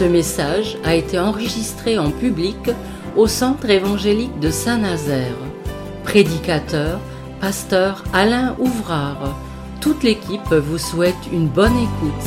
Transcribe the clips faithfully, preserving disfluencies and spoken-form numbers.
Ce message a été enregistré en public au Centre évangélique de Saint-Nazaire. Prédicateur, pasteur Alain Ouvrard. Toute l'équipe vous souhaite une bonne écoute.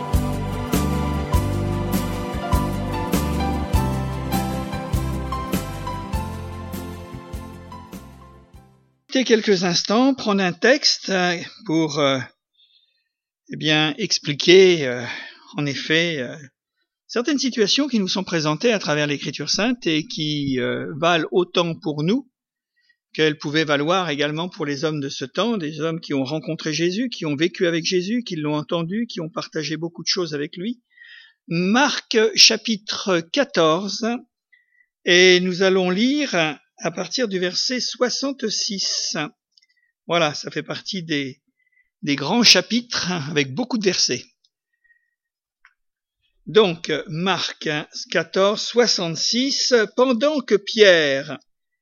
Quelques instants, prendre un texte pour euh, eh bien expliquer euh, en effet euh, certaines situations qui nous sont présentées à travers l'Écriture sainte et qui euh, valent autant pour nous qu'elles pouvaient valoir également pour les hommes de ce temps, des hommes qui ont rencontré Jésus, qui ont vécu avec Jésus, qui l'ont entendu, qui ont partagé beaucoup de choses avec lui. Marc chapitre quatorze, et nous allons lire à partir du verset soixante-six. Voilà, ça fait partie des, des grands chapitres avec beaucoup de versets. Donc, Marc quatorze, soixante-six, pendant que Pierre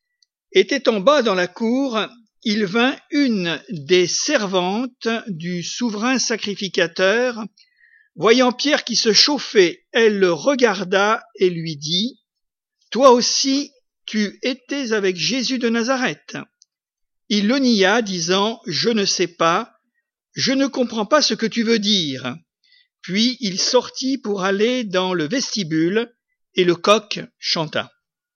était en bas dans la cour, il vint une des servantes du souverain sacrificateur. Voyant Pierre qui se chauffait, elle le regarda et lui dit, « Toi aussi, tu étais avec Jésus de Nazareth. » Il le nia, disant, « Je ne sais pas, je ne comprends pas ce que tu veux dire. » Puis il sortit pour aller dans le vestibule, et le coq chanta.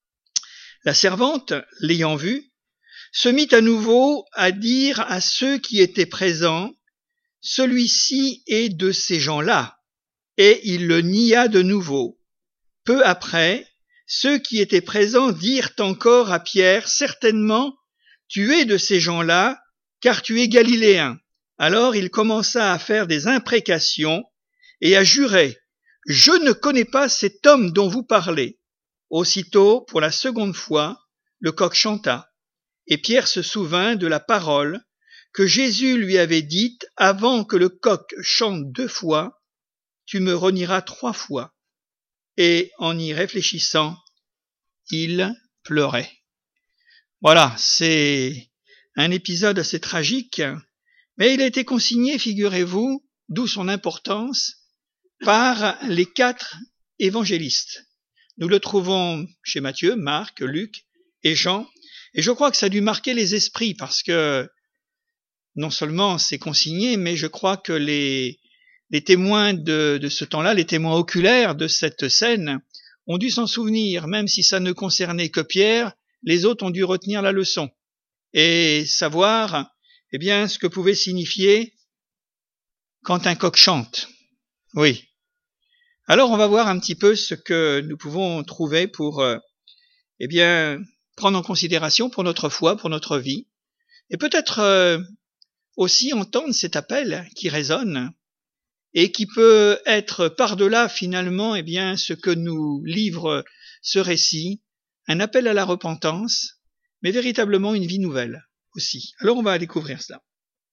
La servante, l'ayant vu, se mit à nouveau à dire à ceux qui étaient présents, « Celui-ci est de ces gens-là. » Et il le nia de nouveau. Peu après, ceux qui étaient présents dirent encore à Pierre, « Certainement, tu es de ces gens-là, car tu es galiléen. » Alors il commença à faire des imprécations et à jurer, « Je ne connais pas cet homme dont vous parlez. » Aussitôt, pour la seconde fois, le coq chanta, et Pierre se souvint de la parole que Jésus lui avait dite avant que le coq chante deux fois, « Tu me renieras trois fois. » Et en y réfléchissant, il pleurait. Voilà, c'est un épisode assez tragique, mais il a été consigné, figurez-vous, d'où son importance, par les quatre évangélistes. Nous le trouvons chez Matthieu, Marc, Luc et Jean, et je crois que ça a dû marquer les esprits, parce que non seulement c'est consigné, mais je crois que les Les témoins de, de ce temps-là, les témoins oculaires de cette scène, ont dû s'en souvenir, même si ça ne concernait que Pierre, les autres ont dû retenir la leçon et savoir, eh bien, ce que pouvait signifier quand un coq chante. Oui. Alors, on va voir un petit peu ce que nous pouvons trouver pour, euh, eh bien, prendre en considération pour notre foi, pour notre vie, et peut-être euh, aussi entendre cet appel qui résonne et qui peut être par-delà finalement eh bien ce que nous livre ce récit, un appel à la repentance, mais véritablement une vie nouvelle aussi. Alors on va découvrir cela.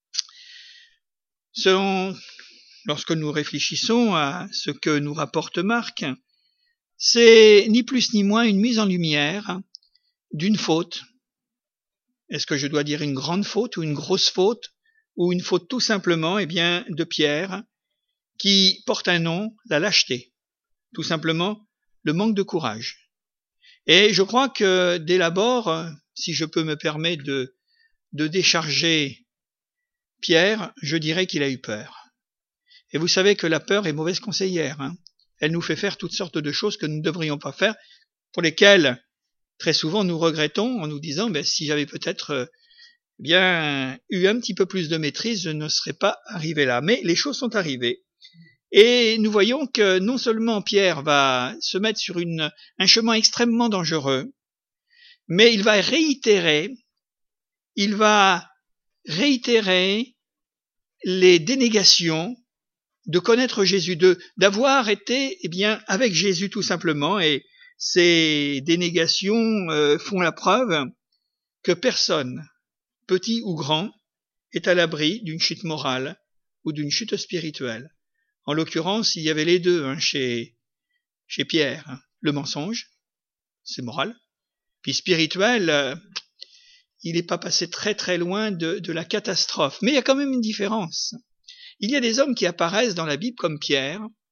Selon, lorsque nous réfléchissons à ce que nous rapporte Marc, c'est ni plus ni moins une mise en lumière d'une faute. Est-ce que je dois dire une grande faute ou une grosse faute, ou une faute tout simplement eh bien de Pierre, qui porte un nom, la lâcheté, tout simplement le manque de courage. Et je crois que dès l'abord, si je peux me permettre de, de décharger Pierre, je dirais qu'il a eu peur. Et vous savez que la peur est mauvaise conseillère, hein. Elle nous fait faire toutes sortes de choses que nous ne devrions pas faire, pour lesquelles très souvent nous regrettons en nous disant ben, si j'avais peut-être euh, bien eu un petit peu plus de maîtrise, je ne serais pas arrivé là. Mais les choses sont arrivées. Et nous voyons que non seulement Pierre va se mettre sur une, un chemin extrêmement dangereux, mais il va réitérer, il va réitérer les dénégations de connaître Jésus, de, d'avoir été eh bien, avec Jésus tout simplement, et ces dénégations euh, font la preuve que personne, petit ou grand, est à l'abri d'une chute morale ou d'une chute spirituelle. En l'occurrence, il y avait les deux hein, chez, chez Pierre. Hein. Le mensonge, c'est moral. Puis spirituel, euh, il n'est pas passé très très loin de, de la catastrophe. Mais il y a quand même une différence. Il y a des hommes qui apparaissent dans la Bible comme Pierre,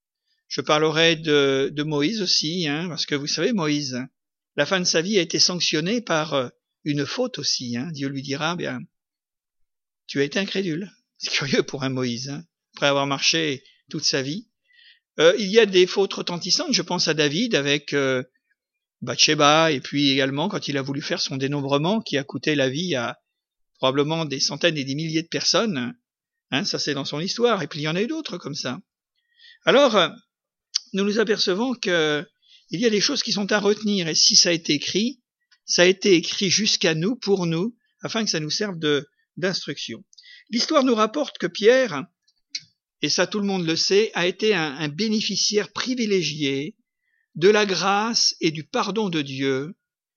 Je parlerai de, de Moïse aussi, hein, parce que vous savez, Moïse, la fin de sa vie a été sanctionnée par une faute aussi. Hein. Dieu lui dira, bien, tu as été incrédule. C'est curieux pour un Moïse, hein, après avoir marché toute sa vie. Euh, il y a des fautes retentissantes, je pense à David avec euh, Bathsheba, et puis également quand il a voulu faire son dénombrement qui a coûté la vie à probablement des centaines et des milliers de personnes. Hein, ça c'est dans son histoire, et puis il y en a eu d'autres comme ça. Alors, nous nous apercevons que il y a des choses qui sont à retenir, et si ça a été écrit, ça a été écrit jusqu'à nous, pour nous, afin que ça nous serve de, d'instruction. L'histoire nous rapporte que Pierre, et ça tout le monde le sait, a été un, un bénéficiaire privilégié de la grâce et du pardon de Dieu,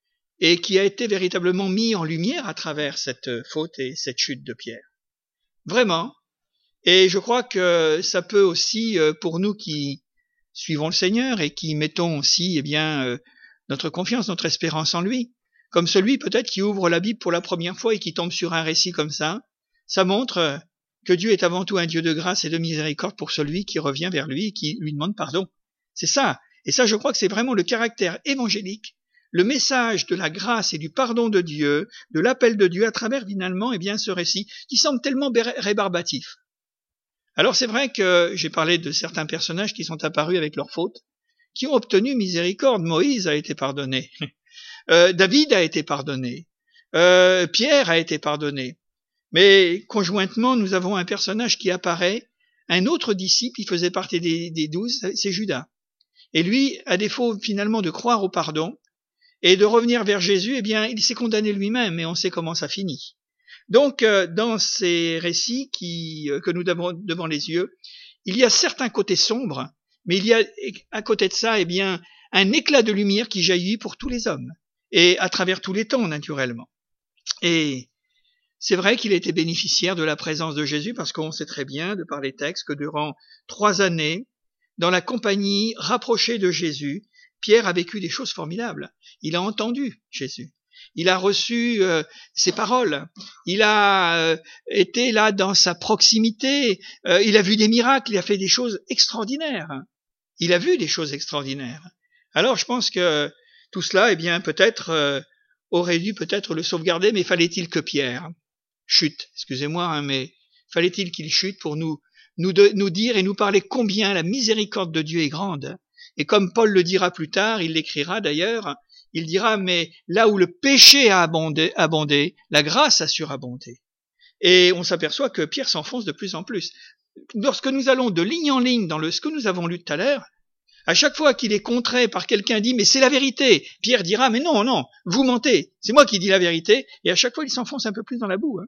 et qui a été véritablement mis en lumière à travers cette faute et cette chute de Pierre. Vraiment. Et je crois que ça peut aussi, pour nous qui suivons le Seigneur et qui mettons aussi eh bien, notre confiance, notre espérance en lui, comme celui peut-être qui ouvre la Bible pour la première fois et qui tombe sur un récit comme ça, ça montre que Dieu est avant tout un Dieu de grâce et de miséricorde pour celui qui revient vers lui et qui lui demande pardon. C'est ça. Et ça, je crois que c'est vraiment le caractère évangélique, le message de la grâce et du pardon de Dieu, de l'appel de Dieu à travers finalement eh bien, ce récit qui semble tellement rébarbatif. Alors c'est vrai que j'ai parlé de certains personnages qui sont apparus avec leurs fautes, qui ont obtenu miséricorde. Moïse a été pardonné, euh, David a été pardonné, euh, Pierre a été pardonné. Mais conjointement, nous avons un personnage qui apparaît, un autre disciple, il faisait partie des, des douze, c'est Judas. Et lui, à défaut finalement de croire au pardon et de revenir vers Jésus, eh bien, il s'est condamné lui-même et on sait comment ça finit. Donc, euh, dans ces récits qui, euh, que nous avons devant les yeux, il y a certains côtés sombres, mais il y a à côté de ça, eh bien, un éclat de lumière qui jaillit pour tous les hommes et à travers tous les temps, naturellement. Et c'est vrai qu'il a été bénéficiaire de la présence de Jésus parce qu'on sait très bien, de par les textes, que durant trois années, dans la compagnie rapprochée de Jésus, Pierre a vécu des choses formidables. Il a entendu Jésus. Il a reçu euh, ses paroles. Il a euh, été là dans sa proximité. Euh, il a vu des miracles. Il a fait des choses extraordinaires. Il a vu des choses extraordinaires. Alors, je pense que tout cela, eh bien, peut-être euh, aurait dû peut-être le sauvegarder, mais fallait-il que Pierre chute, excusez-moi, hein, mais fallait-il qu'il chute pour nous, nous, de, nous dire et nous parler combien la miséricorde de Dieu est grande. Et comme Paul le dira plus tard, il l'écrira d'ailleurs, il dira, mais là où le péché a abondé, abondé, la grâce a surabondé. Et on s'aperçoit que Pierre s'enfonce de plus en plus. Lorsque nous allons de ligne en ligne dans le, ce que nous avons lu tout à l'heure, à chaque fois qu'il est contré par quelqu'un dit, mais c'est la vérité, Pierre dira, mais non, non, vous mentez, c'est moi qui dis la vérité, et à chaque fois il s'enfonce un peu plus dans la boue. Hein.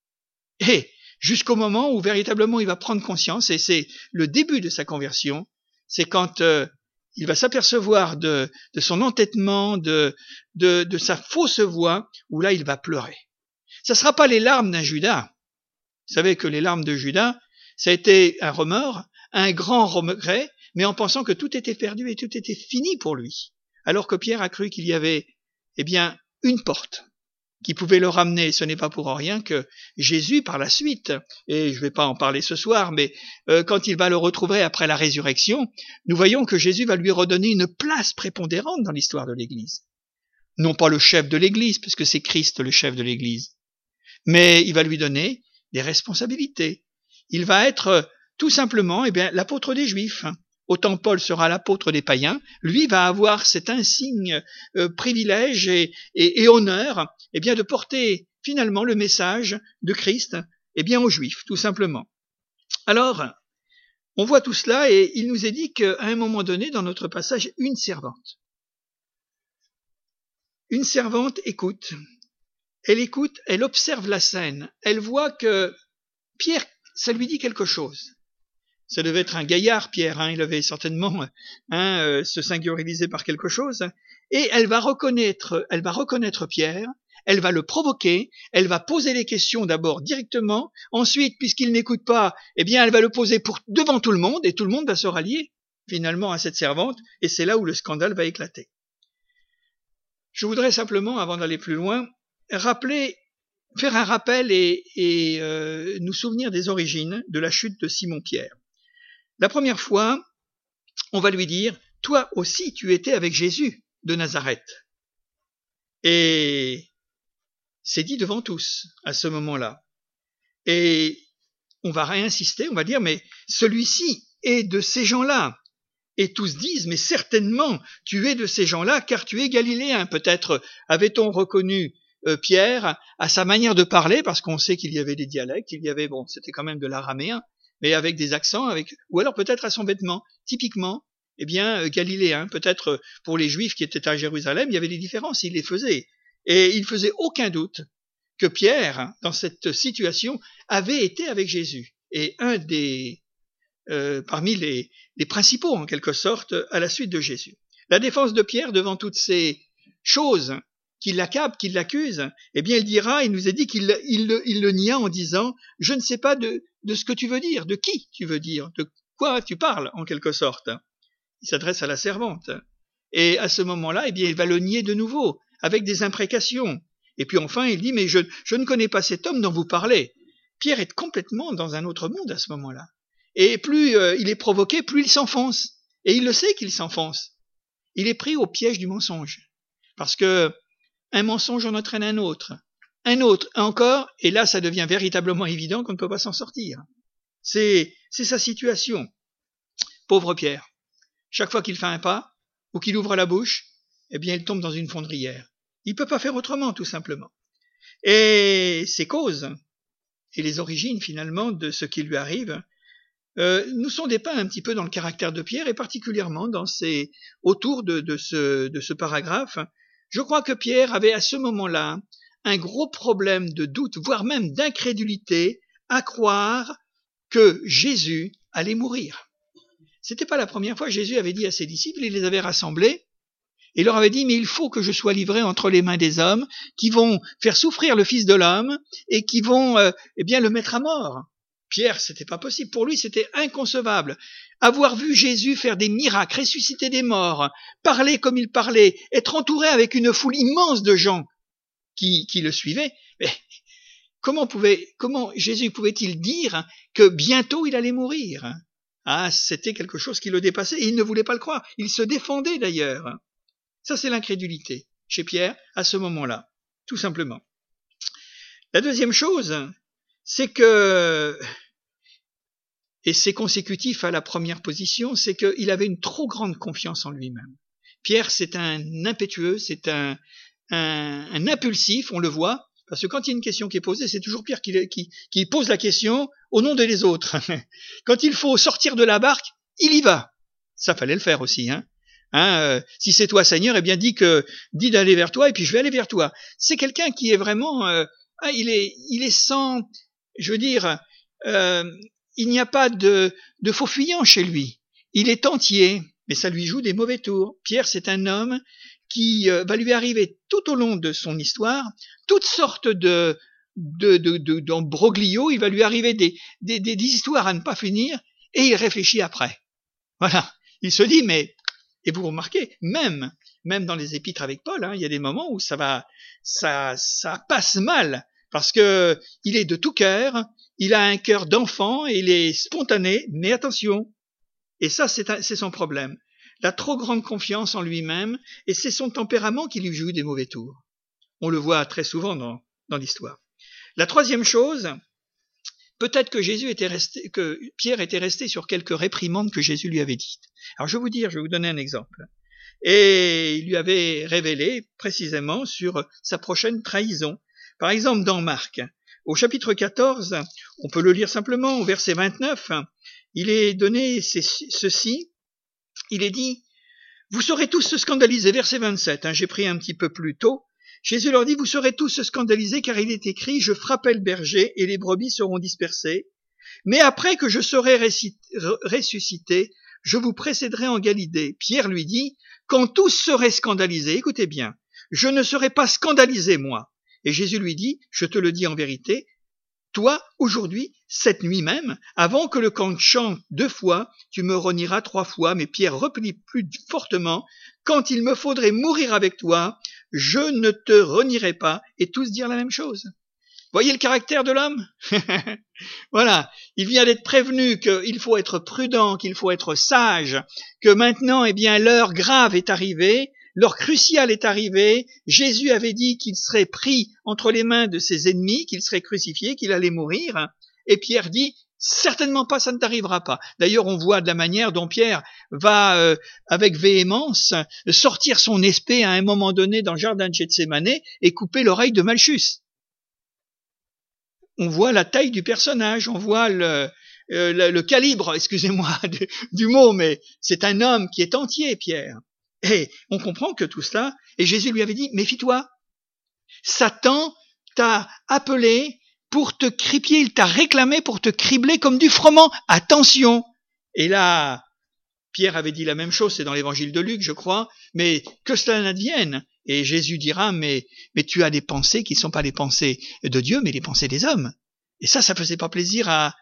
Et jusqu'au moment où véritablement il va prendre conscience, et c'est le début de sa conversion, c'est quand euh, il va s'apercevoir de, de son entêtement, de, de, de sa fausse voix, où là il va pleurer. Ça ne sera pas les larmes d'un Judas. Vous savez que les larmes de Judas, ça a été un remords, un grand regret, mais en pensant que tout était perdu et tout était fini pour lui. Alors que Pierre a cru qu'il y avait, eh bien, une porte qui pouvait le ramener. Ce n'est pas pour rien que Jésus, par la suite, et je ne vais pas en parler ce soir, mais euh, quand il va le retrouver après la résurrection, nous voyons que Jésus va lui redonner une place prépondérante dans l'histoire de l'Église. Non pas le chef de l'Église, puisque c'est Christ le chef de l'Église, mais il va lui donner des responsabilités. Il va être tout simplement eh bien, l'apôtre des Juifs. Autant Paul sera l'apôtre des païens, lui va avoir cet insigne euh, privilège et, et, et honneur eh bien, de porter finalement le message de Christ eh bien, aux Juifs, tout simplement. Alors, on voit tout cela et il nous est dit qu'à un moment donné, dans notre passage, une servante. Une servante écoute. Elle écoute, elle observe la scène. Elle voit que Pierre, ça lui dit quelque chose. Ça devait être un gaillard, Pierre, hein, il avait certainement hein, euh, se singulariser par quelque chose. Et elle va reconnaître, elle va reconnaître Pierre, elle va le provoquer, elle va poser les questions d'abord directement, ensuite, puisqu'il n'écoute pas, eh bien, elle va le poser pour, devant tout le monde, et tout le monde va se rallier finalement à cette servante, et c'est là où le scandale va éclater. Je voudrais simplement, avant d'aller plus loin, rappeler, faire un rappel et, et euh, nous souvenir des origines de la chute de Simon-Pierre. La première fois, on va lui dire, toi aussi tu étais avec Jésus de Nazareth. Et c'est dit devant tous à ce moment-là. Et on va réinsister, on va dire, mais celui-ci est de ces gens-là. Et tous disent, mais certainement, tu es de ces gens-là, car tu es galiléen. Peut-être avait-on reconnu euh, Pierre à sa manière de parler, parce qu'on sait qu'il y avait des dialectes, il y avait, bon, c'était quand même de l'araméen, mais avec des accents, avec, ou alors peut-être à son vêtement. Typiquement, eh bien, euh, galiléen. Peut-être euh, pour les Juifs qui étaient à Jérusalem, il y avait des différences, il les faisait. Et il faisait aucun doute que Pierre, dans cette situation, avait été avec Jésus. Et un des, euh, parmi les, les principaux, en quelque sorte, à la suite de Jésus. La défense de Pierre devant toutes ces choses qui l'accablent, qui l'accusent, eh bien, il dira, il nous est dit qu'il il, il le nia en disant, je ne sais pas de, de ce que tu veux dire, de qui tu veux dire, de quoi tu parles, en quelque sorte. Il s'adresse à la servante. Et à ce moment-là, eh bien, il va le nier de nouveau, avec des imprécations. Et puis enfin, il dit, mais je, je ne connais pas cet homme dont vous parlez. Pierre est complètement dans un autre monde à ce moment-là. Et plus euh, il est provoqué, plus il s'enfonce. Et il le sait qu'il s'enfonce. Il est pris au piège du mensonge. Parce que un mensonge en entraîne un autre. Un autre, encore, et là, ça devient véritablement évident qu'on ne peut pas s'en sortir. C'est, c'est sa situation. Pauvre Pierre. Chaque fois qu'il fait un pas, ou qu'il ouvre la bouche, eh bien, il tombe dans une fondrière. Il ne peut pas faire autrement, tout simplement. Et ces causes, et les origines, finalement, de ce qui lui arrive, euh, nous sont dépeints un petit peu dans le caractère de Pierre, et particulièrement dans ces, autour de, de, ce, de ce paragraphe. Je crois que Pierre avait à ce moment-là un gros problème de doute, voire même d'incrédulité, à croire que Jésus allait mourir. C'était pas la première fois que Jésus avait dit à ses disciples, il les avait rassemblés, et leur avait dit, mais il faut que je sois livré entre les mains des hommes qui vont faire souffrir le Fils de l'homme et qui vont euh, eh bien le mettre à mort. Pierre, c'était pas possible. Pour lui, c'était inconcevable. Avoir vu Jésus faire des miracles, ressusciter des morts, parler comme il parlait, être entouré avec une foule immense de gens qui, qui le suivaient, mais comment pouvait, comment Jésus pouvait-il dire que bientôt il allait mourir? Ah, c'était quelque chose qui le dépassait et il ne voulait pas le croire. Il se défendait d'ailleurs. Ça, c'est l'incrédulité chez Pierre à ce moment-là, tout simplement. La deuxième chose, c'est que, et c'est consécutif à la première position, c'est qu'il avait une trop grande confiance en lui-même. Pierre, c'est un impétueux, c'est un, un, un impulsif, on le voit, parce que quand il y a une question qui est posée, c'est toujours Pierre qui, qui, qui pose la question au nom des autres. Quand il faut sortir de la barque, il y va. Ça fallait le faire aussi, hein. Hein, euh, si c'est toi Seigneur, eh bien dis que dis d'aller vers toi et puis je vais aller vers toi. C'est quelqu'un qui est vraiment, euh, ah, il est, il est sans, je veux dire, euh, il n'y a pas de, de faux fuyant chez lui. Il est entier, mais ça lui joue des mauvais tours. Pierre, c'est un homme qui euh, va lui arriver tout au long de son histoire toutes sortes de de de, de d'embroglios. Il va lui arriver des, des des histoires à ne pas finir et il réfléchit après. Voilà, il se dit mais et vous remarquez, même, même dans les épîtres avec Paul, hein, il y a des moments où ça va, ça, ça passe mal, parce que il est de tout cœur, il a un cœur d'enfant, et il est spontané, mais attention. Et ça, c'est, un, c'est son problème. La trop grande confiance en lui-même, et c'est son tempérament qui lui joue des mauvais tours. On le voit très souvent dans, dans l'histoire. La troisième chose, peut-être que Jésus était resté, que Pierre était resté sur quelques réprimandes que Jésus lui avait dites. Alors je vais vous dire, je vais vous donner un exemple. Et il lui avait révélé précisément sur sa prochaine trahison. Par exemple, dans Marc, au chapitre quatorze, on peut le lire simplement, au verset vingt-neuf, il est donné ceci, il est dit, vous serez tous scandalisés, verset vingt-sept, hein, j'ai pris un petit peu plus tôt, Jésus leur dit, vous serez tous scandalisés car il est écrit, je frapperai le berger et les brebis seront dispersées. Mais après que je serai ressuscité, je vous précéderai en Galilée. Pierre lui dit, quand tous seraient scandalisés, écoutez bien, je ne serai pas scandalisé, moi. Et Jésus lui dit, je te le dis en vérité, toi, aujourd'hui, cette nuit même, avant que le coq chante deux fois, tu me renieras trois fois. Mais Pierre replie plus fortement, quand il me faudrait mourir avec toi, je ne te renierai pas. Et tous dire la même chose. Voyez le caractère de l'homme? Voilà, il vient d'être prévenu qu'il faut être prudent, qu'il faut être sage, que maintenant, eh bien, l'heure grave est arrivée, l'heure cruciale est arrivée. Jésus avait dit qu'il serait pris entre les mains de ses ennemis, qu'il serait crucifié, qu'il allait mourir. Et Pierre dit, certainement pas, ça ne t'arrivera pas. D'ailleurs, on voit de la manière dont Pierre va, euh, avec véhémence, sortir son épée à un moment donné dans le jardin de Gethsémane et couper l'oreille de Malchus. On voit la taille du personnage, on voit le, euh, le, le calibre, excusez-moi du, du mot, mais c'est un homme qui est entier, Pierre. Et on comprend que tout cela, et Jésus lui avait dit, méfie-toi, Satan t'a appelé pour te cripier, il t'a réclamé pour te cribler comme du froment, attention. Et là, Pierre avait dit la même chose, c'est dans l'évangile de Luc, je crois, mais que cela n'advienne. Et Jésus dira, mais, mais tu as des pensées qui ne sont pas les pensées de Dieu, mais les pensées des hommes. Et ça, ça faisait pas plaisir à,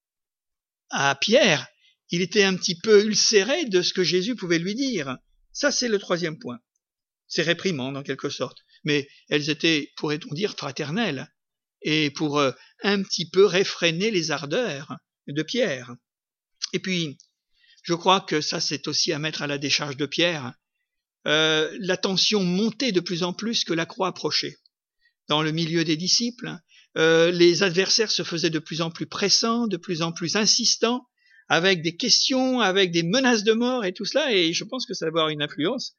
à Pierre. Il était un petit peu ulcéré de ce que Jésus pouvait lui dire. Ça, c'est le troisième point. C'est réprimand, en quelque sorte. Mais elles étaient, pourrait-on dire, fraternelles. Et pour euh, un petit peu réfréner les ardeurs de Pierre. Et puis, je crois que ça, c'est aussi à mettre à la décharge de Pierre. Euh, la tension montait de plus en plus que la croix approchait. Dans le milieu des disciples, euh, les adversaires se faisaient de plus en plus pressants, de plus en plus insistants, avec des questions, avec des menaces de mort et tout cela, et je pense que ça va avoir une influence,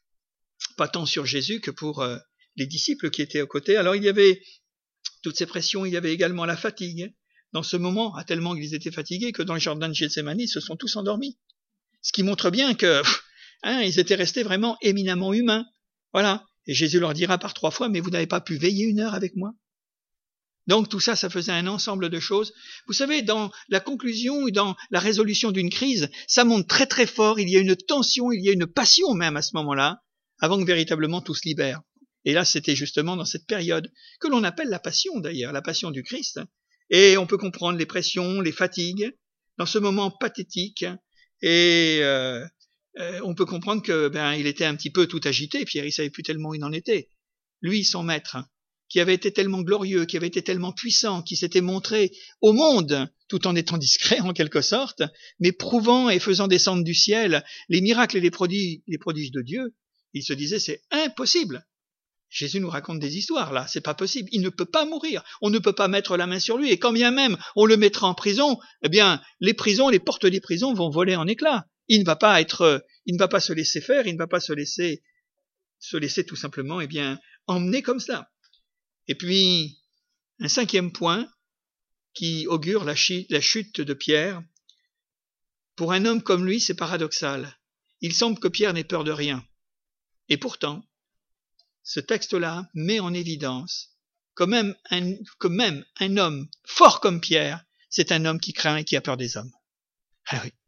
pas tant sur Jésus que pour euh, les disciples qui étaient aux côtés. Alors il y avait toutes ces pressions, il y avait également la fatigue. Dans ce moment, à tellement qu'ils étaient fatigués que dans le jardin de Gethsémane, ils se sont tous endormis. Ce qui montre bien que Hein, ils étaient restés vraiment éminemment humains. Voilà. Et Jésus leur dira par trois fois, mais vous n'avez pas pu veiller une heure avec moi? Donc tout ça, ça faisait un ensemble de choses. Vous savez, dans la conclusion ou dans la résolution d'une crise, ça monte très très fort, il y a une tension, il y a une passion même à ce moment-là, avant que véritablement tout se libère. Et là, c'était justement dans cette période, que l'on appelle la passion d'ailleurs, la passion du Christ. Et on peut comprendre les pressions, les fatigues, dans ce moment pathétique, et... Euh, Euh, on peut comprendre que ben il était un petit peu tout agité, Pierre, il savait plus tellement où il en était. Lui, son maître, qui avait été tellement glorieux, qui avait été tellement puissant, qui s'était montré au monde, tout en étant discret en quelque sorte, mais prouvant et faisant descendre du ciel les miracles et les prodiges, les prodiges de Dieu, il se disait c'est impossible. Jésus nous raconte des histoires là, c'est pas possible, il ne peut pas mourir, on ne peut pas mettre la main sur lui, et quand bien même on le mettra en prison, eh bien les prisons, les portes des prisons vont voler en éclats. Il ne va pas être, il ne va pas se laisser faire, il ne va pas se laisser, se laisser tout simplement, eh bien, emmener comme cela. Et puis, un cinquième point qui augure la chute de Pierre. Pour un homme comme lui, c'est paradoxal. Il semble que Pierre n'ait peur de rien. Et pourtant, ce texte-là met en évidence que même un, que même un homme fort comme Pierre, c'est un homme qui craint et qui a peur des hommes. Ah oui.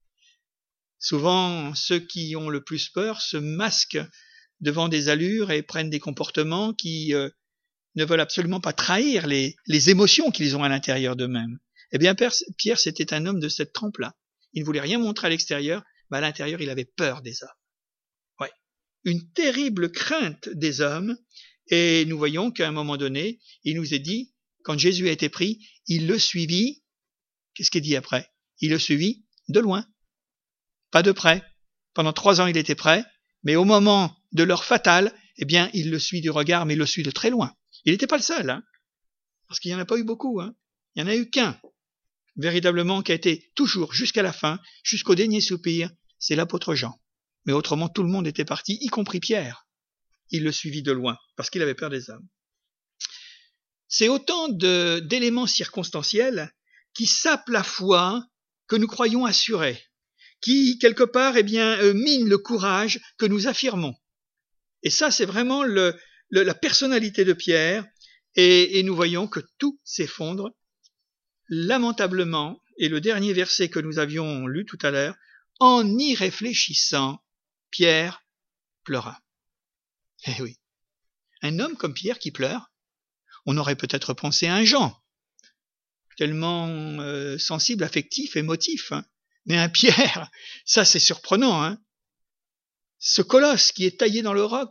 Souvent, ceux qui ont le plus peur se masquent devant des allures et prennent des comportements qui euh, ne veulent absolument pas trahir les, les émotions qu'ils ont à l'intérieur d'eux-mêmes. Eh bien, Pierre, c'était un homme de cette trempe-là. Il ne voulait rien montrer à l'extérieur, mais à l'intérieur, il avait peur des hommes. Ouais. Une terrible crainte des hommes, et nous voyons qu'à un moment donné, il nous est dit, quand Jésus a été pris, il le suivit. Qu'est-ce qu'il dit après? Il le suivit de loin. Pas de près. Pendant trois ans, il était près, mais au moment de l'heure fatale, eh bien, il le suit du regard, mais il le suit de très loin. Il n'était pas le seul, hein, parce qu'il n'y en a pas eu beaucoup, hein. Il n'y en a eu qu'un, véritablement, qui a été toujours jusqu'à la fin, jusqu'au dernier soupir, c'est l'apôtre Jean. Mais autrement, tout le monde était parti, y compris Pierre. Il le suivit de loin, parce qu'il avait peur des hommes. C'est autant de, d'éléments circonstanciels qui sapent la foi que nous croyons assurée, qui, quelque part, eh bien, euh, mine le courage que nous affirmons. Et ça, c'est vraiment le, le, la personnalité de Pierre, et, et nous voyons que tout s'effondre lamentablement, et le dernier verset que nous avions lu tout à l'heure, en y réfléchissant, Pierre pleura. Eh oui, un homme comme Pierre qui pleure, on aurait peut-être pensé à un Jean, tellement euh, sensible, affectif, émotif, hein. Mais un Pierre, ça c'est surprenant, hein. Ce colosse qui est taillé dans le roc, hein,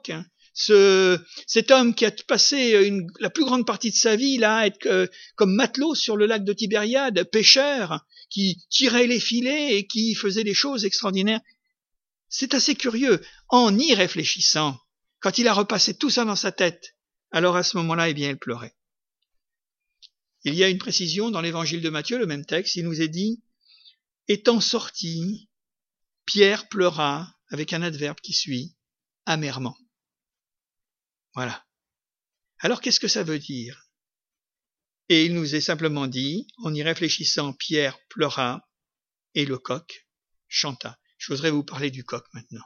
Ce, cet homme qui a passé une, la plus grande partie de sa vie là, à être euh, comme matelot sur le lac de Tibériade, pêcheur, qui tirait les filets et qui faisait des choses extraordinaires. C'est assez curieux. En y réfléchissant, quand il a repassé tout ça dans sa tête, alors à ce moment-là, eh bien, il pleurait. Il y a une précision dans l'évangile de Matthieu, le même texte, il nous est dit, étant sorti, Pierre pleura, avec un adverbe qui suit, amèrement. Voilà. Alors qu'est-ce que ça veut dire? Et il nous est simplement dit, en y réfléchissant, Pierre pleura et le coq chanta. Je voudrais vous parler du coq maintenant.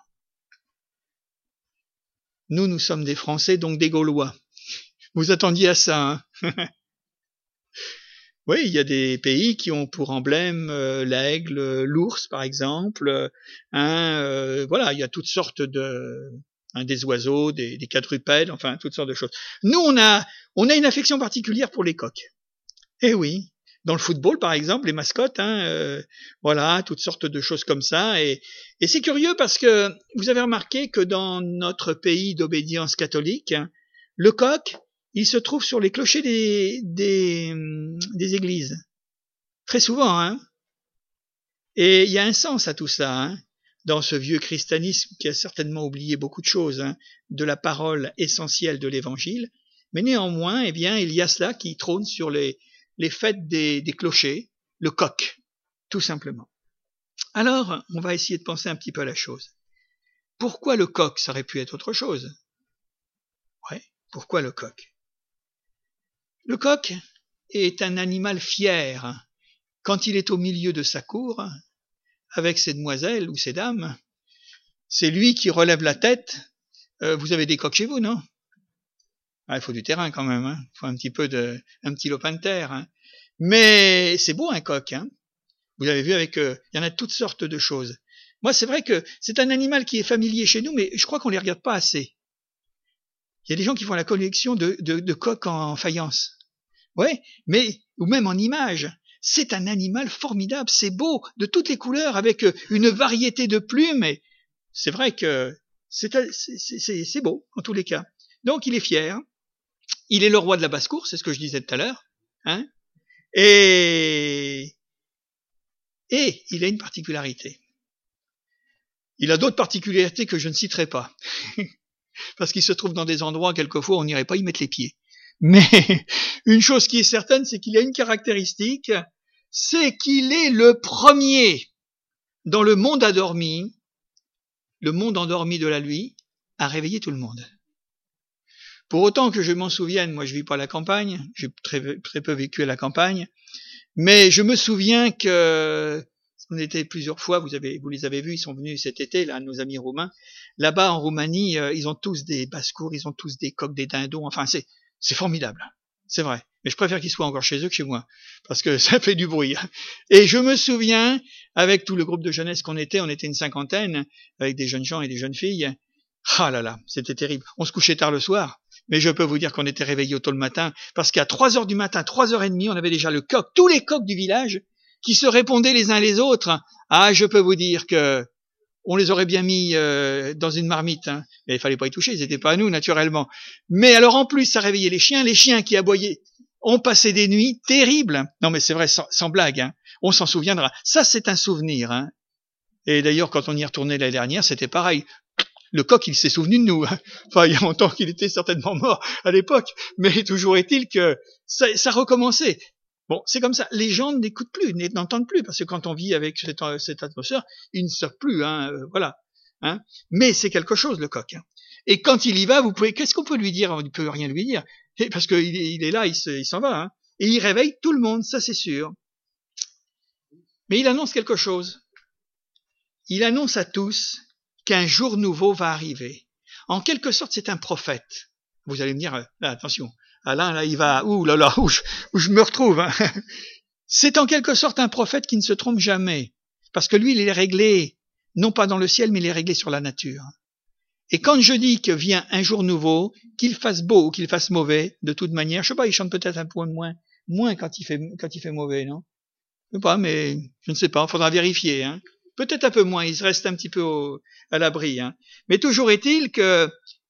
Nous, nous sommes des Français, donc des Gaulois. Vous attendiez à ça, hein? Oui, il y a des pays qui ont pour emblème euh, l'aigle, l'ours par exemple. Hein, euh, voilà, il y a toutes sortes de hein, des oiseaux, des, des quadrupèdes, enfin toutes sortes de choses. Nous, on a on a une affection particulière pour les coqs. Eh oui, dans le football par exemple, les mascottes, hein, euh, voilà, toutes sortes de choses comme ça. Et, et c'est curieux parce que vous avez remarqué que dans notre pays d'obédience catholique, hein, le coq, il se trouve sur les clochers des, des, des églises. Très souvent, hein. Et il y a un sens à tout ça, hein, dans ce vieux christianisme qui a certainement oublié beaucoup de choses, hein, de la parole essentielle de l'évangile. Mais néanmoins, eh bien, il y a cela qui trône sur les, les fêtes des, des clochers, le coq, tout simplement. Alors, on va essayer de penser un petit peu à la chose. Pourquoi le coq? Ça aurait pu être autre chose. Ouais, pourquoi le coq? Le coq est un animal fier quand il est au milieu de sa cour, avec ses demoiselles ou ses dames. C'est lui qui relève la tête. Euh, vous avez des coqs chez vous, non? Ah, il faut du terrain quand même, hein. Il faut un petit peu de, un petit lopin de terre, hein. Mais c'est beau un coq, hein. Vous avez vu avec, euh, il y en a toutes sortes de choses. Moi, c'est vrai que c'est un animal qui est familier chez nous, mais je crois qu'on les regarde pas assez. Il y a des gens qui font la collection de, de, de coqs en faïence. Ouais, mais, ou même en image. C'est un animal formidable, c'est beau, de toutes les couleurs, avec une variété de plumes, et c'est vrai que c'est, c'est, c'est, c'est beau, en tous les cas. Donc, il est fier. Il est le roi de la basse-cour, c'est ce que je disais tout à l'heure, hein. Et, et il a une particularité. Il a d'autres particularités que je ne citerai pas. Parce qu'il se trouve dans des endroits, quelquefois, on n'irait pas y mettre les pieds. Mais une chose qui est certaine, c'est qu'il a une caractéristique, c'est qu'il est le premier dans le monde endormi, le monde endormi de la nuit, à réveiller tout le monde. Pour autant que je m'en souvienne, moi je vis pas à la campagne, j'ai très, très peu vécu à la campagne, mais je me souviens que on était plusieurs fois, vous avez, vous les avez vus, ils sont venus cet été, là, nos amis roumains. Là-bas en Roumanie, euh, ils ont tous des basses-cours, ils ont tous des coqs, des dindons, enfin c'est C'est formidable, c'est vrai. Mais je préfère qu'ils soient encore chez eux que chez moi, parce que ça fait du bruit. Et je me souviens, avec tout le groupe de jeunesse qu'on était, on était une cinquantaine, avec des jeunes gens et des jeunes filles. Ah là là, c'était terrible. On se couchait tard le soir, mais je peux vous dire qu'on était réveillés tôt le matin, parce qu'à trois heures du matin, trois heures et demie, on avait déjà le coq, tous les coqs du village, qui se répondaient les uns les autres. Ah, je peux vous dire que on les aurait bien mis euh, dans une marmite, hein. Mais il fallait pas y toucher, ils étaient pas à nous, naturellement. Mais alors en plus, ça réveillait les chiens, les chiens qui aboyaient, ont passé des nuits terribles. Non mais c'est vrai, sans, sans blague, hein. On s'en souviendra. Ça, c'est un souvenir, hein. Et d'ailleurs, quand on y retournait l'année dernière, c'était pareil. Le coq, il s'est souvenu de nous, hein. Enfin, il y a longtemps qu'il était certainement mort à l'époque, mais toujours est-il que ça, ça recommençait. Bon, c'est comme ça. Les gens n'écoutent plus, n'entendent plus, parce que quand on vit avec cette, cette atmosphère, ils ne savent plus, hein, euh, voilà. Hein. Mais c'est quelque chose, le coq. Hein. Et quand il y va, vous pouvez, qu'est-ce qu'on peut lui dire? On ne peut rien lui dire, parce qu'il est, il est là, il, se, il s'en va. Hein. Et il réveille tout le monde, ça c'est sûr. Mais il annonce quelque chose. Il annonce à tous qu'un jour nouveau va arriver. En quelque sorte, c'est un prophète. Vous allez me dire, là, attention. Alain, là, il va, ouh là là, où je, où je me retrouve. Hein. C'est en quelque sorte un prophète qui ne se trompe jamais. Parce que lui, il est réglé, non pas dans le ciel, mais il est réglé sur la nature. Et quand je dis que vient un jour nouveau, qu'il fasse beau ou qu'il fasse mauvais, de toute manière, je sais pas, il chante peut-être un point moins, moins quand il fait, quand il fait mauvais, non? Je sais pas, mais je ne sais pas, il faudra vérifier, hein. Peut-être un peu moins, il se reste un petit peu au, à l'abri, hein. Mais toujours est-il que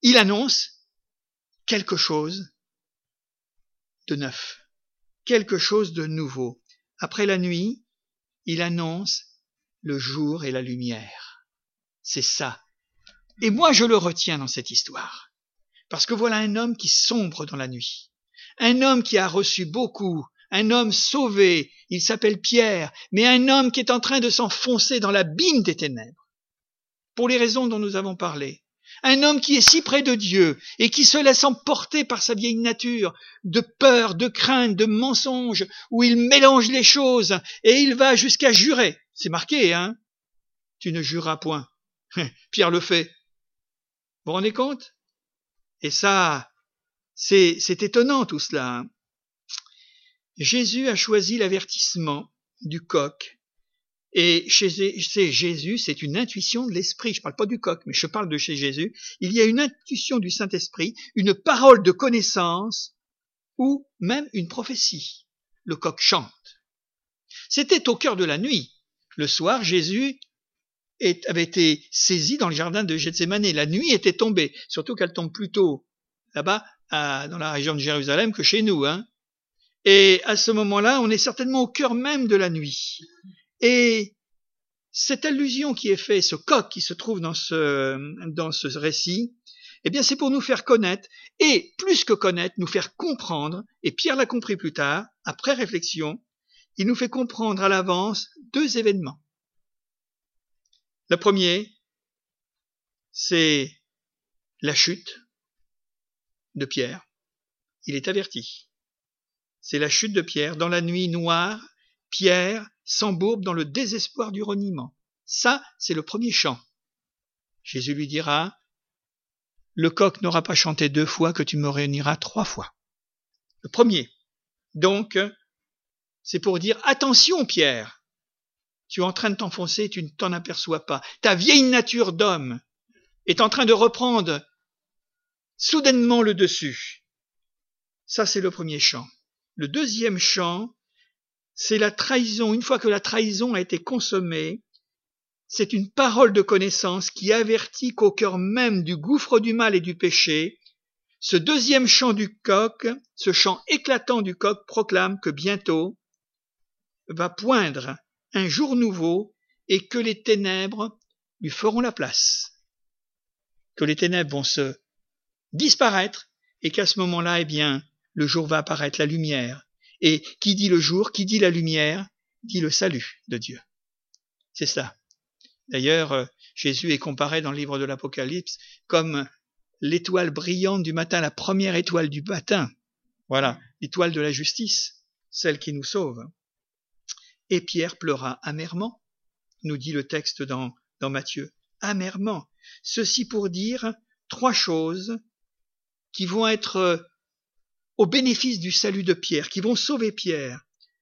il annonce quelque chose de neuf, quelque chose de nouveau. Après la nuit, il annonce le jour et la lumière. C'est ça. Et moi, je le retiens dans cette histoire. Parce que voilà un homme qui sombre dans la nuit. Un homme qui a reçu beaucoup. Un homme sauvé. Il s'appelle Pierre. Mais un homme qui est en train de s'enfoncer dans l'abîme des ténèbres. Pour les raisons dont nous avons parlé. Un homme qui est si près de Dieu et qui se laisse emporter par sa vieille nature de peur, de crainte, de mensonge, où il mélange les choses et il va jusqu'à jurer. C'est marqué, hein? Tu ne jureras point. Pierre le fait. Vous vous rendez compte? Et ça, c'est, c'est étonnant tout cela. Hein? Jésus a choisi l'avertissement du coq. Et chez, chez Jésus, c'est une intuition de l'esprit. Je ne parle pas du coq, mais je parle de chez Jésus. Il y a une intuition du Saint-Esprit, une parole de connaissance ou même une prophétie. Le coq chante. C'était au cœur de la nuit. Le soir, Jésus est, avait été saisi dans le jardin de Gethsémani. La nuit était tombée, surtout qu'elle tombe plus tôt là-bas, à, dans la région de Jérusalem, que chez nous. Hein. Et à ce moment-là, on est certainement au cœur même de la nuit. Et cette allusion qui est faite, ce coq qui se trouve dans ce, dans ce récit, eh bien c'est pour nous faire connaître, et plus que connaître, nous faire comprendre, et Pierre l'a compris plus tard, après réflexion, il nous fait comprendre à l'avance deux événements. Le premier, c'est la chute de Pierre. Il est averti. C'est la chute de Pierre. Dans la nuit noire, Pierre s'embourbe dans le désespoir du reniement. Ça, c'est le premier chant. Jésus lui dira, le coq n'aura pas chanté deux fois que tu me réuniras trois fois. Le premier. Donc, c'est pour dire, attention Pierre, tu es en train de t'enfoncer, tu ne t'en aperçois pas. Ta vieille nature d'homme est en train de reprendre soudainement le dessus. Ça, c'est le premier chant. Le deuxième chant, c'est la trahison. Une fois que la trahison a été consommée, c'est une parole de connaissance qui avertit qu'au cœur même du gouffre du mal et du péché, ce deuxième chant du coq, ce chant éclatant du coq proclame que bientôt va poindre un jour nouveau et que les ténèbres lui feront la place. Que les ténèbres vont se disparaître et qu'à ce moment-là, eh bien, le jour va apparaître, la lumière. Et qui dit le jour, qui dit la lumière, dit le salut de Dieu. C'est ça. D'ailleurs, Jésus est comparé dans le livre de l'Apocalypse comme l'étoile brillante du matin, la première étoile du matin. Voilà, l'étoile de la justice, celle qui nous sauve. Et Pierre pleura amèrement, nous dit le texte dans, dans Matthieu. Amèrement. Ceci pour dire trois choses qui vont être au bénéfice du salut de Pierre, qui vont sauver Pierre.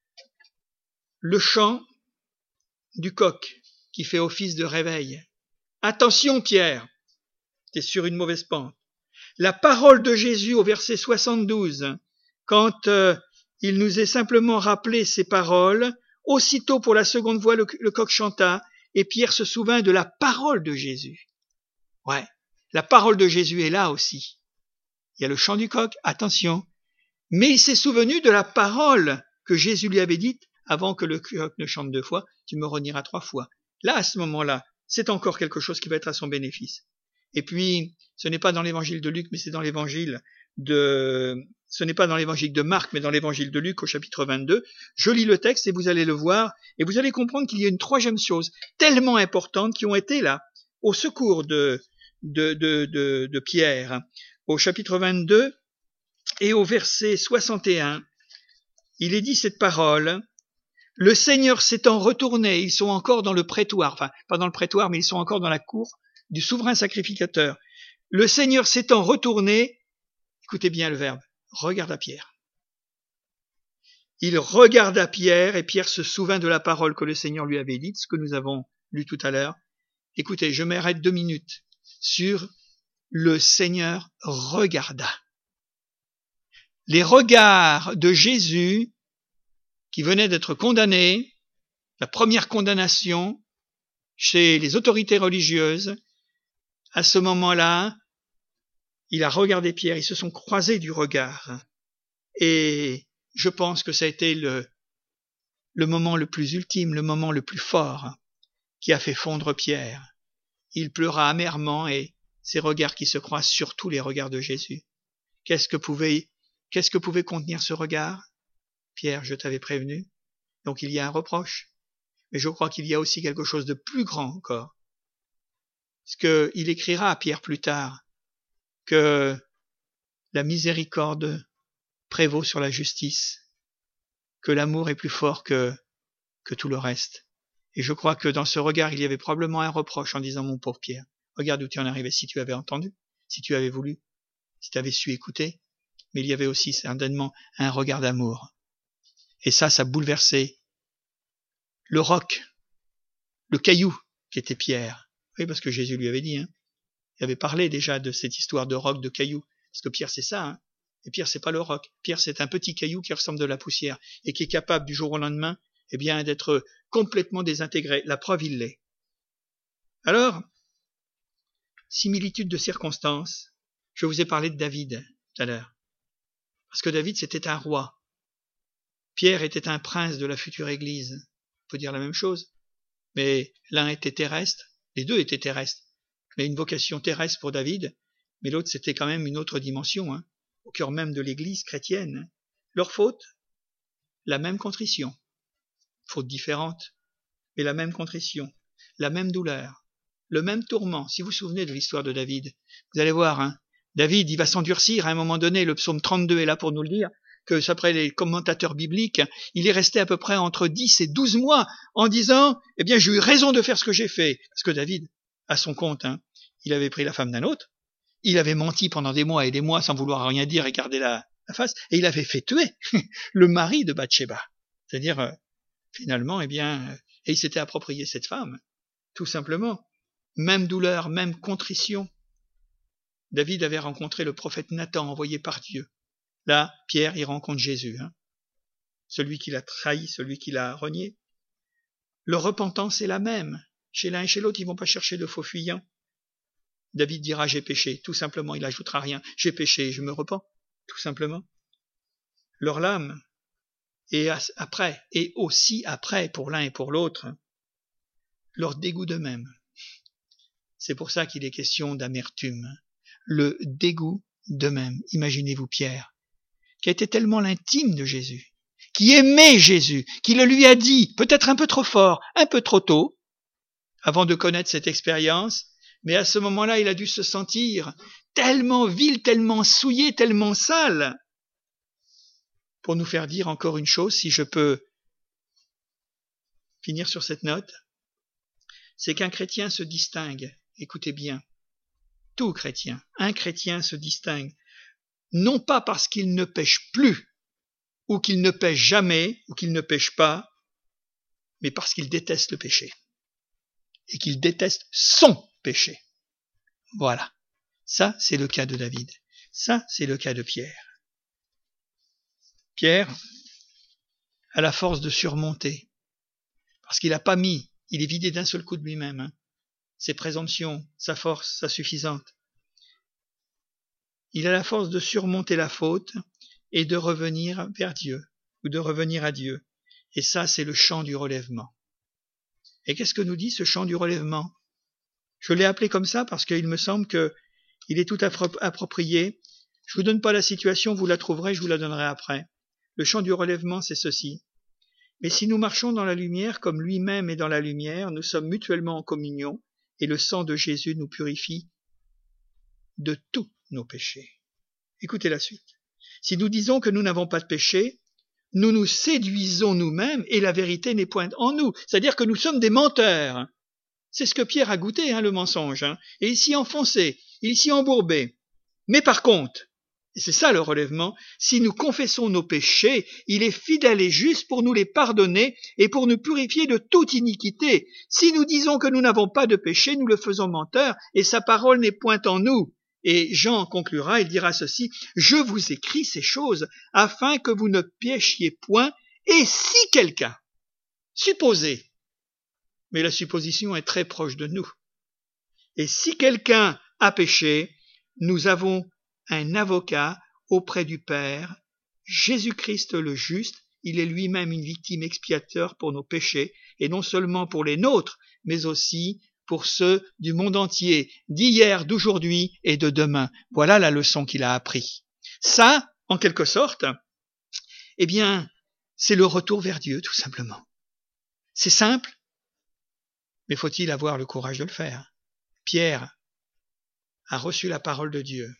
Le chant du coq qui fait office de réveil. Attention Pierre, t'es sur une mauvaise pente. La parole de Jésus au verset soixante-douze, quand euh, il nous est simplement rappelé ces paroles, aussitôt pour la seconde fois le, le coq chanta et Pierre se souvint de la parole de Jésus. Ouais, la parole de Jésus est là aussi. Il y a le chant du coq, attention. Mais il s'est souvenu de la parole que Jésus lui avait dite avant que le coq ne chante deux fois, tu me renieras trois fois. Là, à ce moment-là, c'est encore quelque chose qui va être à son bénéfice. Et puis, ce n'est pas dans l'évangile de Luc, mais c'est dans l'évangile de, ce n'est pas dans l'évangile de Marc, mais dans l'évangile de Luc au chapitre vingt-deux. Je lis le texte et vous allez le voir, et vous allez comprendre qu'il y a une troisième chose tellement importante qui ont été là, au secours de, de, de, de, de Pierre. Au chapitre vingt-deux et au verset soixante et un, il est dit cette parole, le Seigneur s'étant retourné, ils sont encore dans le prétoire, enfin, pas dans le prétoire, mais ils sont encore dans la cour du souverain sacrificateur. Le Seigneur s'étant retourné, écoutez bien le verbe, regarde à Pierre. Il regarde à Pierre et Pierre se souvint de la parole que le Seigneur lui avait dite, ce que nous avons lu tout à l'heure. Écoutez, je m'arrête deux minutes sur le Seigneur regarda. Les regards de Jésus qui venait d'être condamné, la première condamnation chez les autorités religieuses, à ce moment-là, il a regardé Pierre, ils se sont croisés du regard. Et je pense que ça a été le, le moment le plus ultime, le moment le plus fort qui a fait fondre Pierre. Il pleura amèrement et ces regards qui se croisent, surtout les regards de Jésus. Qu'est-ce que pouvait, qu'est-ce que pouvait contenir ce regard? Pierre, je t'avais prévenu. Donc il y a un reproche. Mais je crois qu'il y a aussi quelque chose de plus grand encore. Parce qu'il écrira à Pierre plus tard que la miséricorde prévaut sur la justice, que l'amour est plus fort que, que tout le reste. Et je crois que dans ce regard, il y avait probablement un reproche en disant, mon pauvre Pierre, regarde où tu en arrivais, si tu avais entendu, si tu avais voulu, si tu avais su écouter. Mais il y avait aussi certainement un regard d'amour. Et ça, ça bouleversait le roc, le caillou qui était Pierre. Oui, parce que Jésus lui avait dit, hein, il avait parlé déjà de cette histoire de roc, de caillou. Parce que Pierre, c'est ça, hein. Et Pierre, c'est pas le roc. Pierre, c'est un petit caillou qui ressemble de la poussière et qui est capable du jour au lendemain, eh bien, d'être complètement désintégré. La preuve, il l'est. Alors, similitude de circonstances. Je vous ai parlé de David tout à l'heure. Parce que David, c'était un roi. Pierre était un prince de la future église. On peut dire la même chose. Mais l'un était terrestre, les deux étaient terrestres. Mais une vocation terrestre pour David, mais l'autre, c'était quand même une autre dimension, hein, au cœur même de l'église chrétienne. Leur faute, la même contrition. Faute différente, mais la même contrition, la même douleur, le même tourment. Si vous vous souvenez de l'histoire de David, vous allez voir, hein, David, il va s'endurcir à un moment donné, le psaume trente-deux est là pour nous le dire, que d'après les commentateurs bibliques, il est resté à peu près entre dix et douze mois en disant, eh bien, j'ai eu raison de faire ce que j'ai fait. Parce que David, à son compte, hein, il avait pris la femme d'un autre, il avait menti pendant des mois et des mois sans vouloir rien dire et garder la, la face, et il avait fait tuer le mari de Bathsheba. C'est-à-dire, euh, finalement, eh bien, euh, et il s'était approprié cette femme, tout simplement. Même douleur, même contrition. David avait rencontré le prophète Nathan envoyé par Dieu. Là, Pierre, il rencontre Jésus, hein, celui qui l'a trahi, celui qui l'a renié. Leur repentance est la même. Chez l'un et chez l'autre, ils vont pas chercher de faux fuyants. David dira, j'ai péché, tout simplement, il ajoutera rien. J'ai péché, je me repens, tout simplement. Leur lame, et après, et aussi après, pour l'un et pour l'autre, leur dégoût d'eux-mêmes. C'est pour ça qu'il est question d'amertume. Le dégoût d'eux-mêmes. Imaginez-vous Pierre, qui a été tellement l'intime de Jésus, qui aimait Jésus, qui le lui a dit, peut-être un peu trop fort, un peu trop tôt, avant de connaître cette expérience, mais à ce moment-là, il a dû se sentir tellement vil, tellement souillé, tellement sale. Pour nous faire dire encore une chose, si je peux finir sur cette note, c'est qu'un chrétien se distingue, écoutez bien, tout chrétien, un chrétien se distingue, non pas parce qu'il ne pêche plus, ou qu'il ne pêche jamais, ou qu'il ne pêche pas, mais parce qu'il déteste le péché, et qu'il déteste son péché. Voilà. Ça, c'est le cas de David. Ça, c'est le cas de Pierre. Pierre a la force de surmonter, parce qu'il n'a pas mis, il est vidé d'un seul coup de lui-même, hein, ses présomptions, sa force, sa suffisante. Il a la force de surmonter la faute et de revenir vers Dieu, ou de revenir à Dieu. Et ça, c'est le chant du relèvement. Et qu'est-ce que nous dit ce chant du relèvement? Je l'ai appelé comme ça parce qu'il me semble que il est tout approprié. Je vous donne pas la situation, vous la trouverez, je vous la donnerai après. Le chant du relèvement, c'est ceci. Mais si nous marchons dans la lumière comme lui-même est dans la lumière, nous sommes mutuellement en communion et le sang de Jésus nous purifie de tous nos péchés. Écoutez la suite. Si nous disons que nous n'avons pas de péché, nous nous séduisons nous-mêmes et la vérité n'est point en nous. C'est-à-dire que nous sommes des menteurs. C'est ce que Pierre a goûté, hein, le mensonge. Hein, et il s'y enfonçait, il s'y embourbait. Mais par contre, et c'est ça le relèvement, si nous confessons nos péchés, il est fidèle et juste pour nous les pardonner et pour nous purifier de toute iniquité. Si nous disons que nous n'avons pas de péché, nous le faisons menteur et sa parole n'est point en nous. Et Jean conclura, il dira ceci, « Je vous écris ces choses afin que vous ne péchiez point, et si quelqu'un, supposez, mais la supposition est très proche de nous, et si quelqu'un a péché, nous avons un avocat auprès du Père, Jésus-Christ le juste. Il est lui-même une victime expiatoire pour nos péchés, et non seulement pour les nôtres, mais aussi pour ceux du monde entier, d'hier, d'aujourd'hui et de demain. Voilà la leçon qu'il a appris. Ça, en quelque sorte, eh bien, c'est le retour vers Dieu, tout simplement. C'est simple, mais faut-il avoir le courage de le faire? Pierre a reçu la parole de Dieu.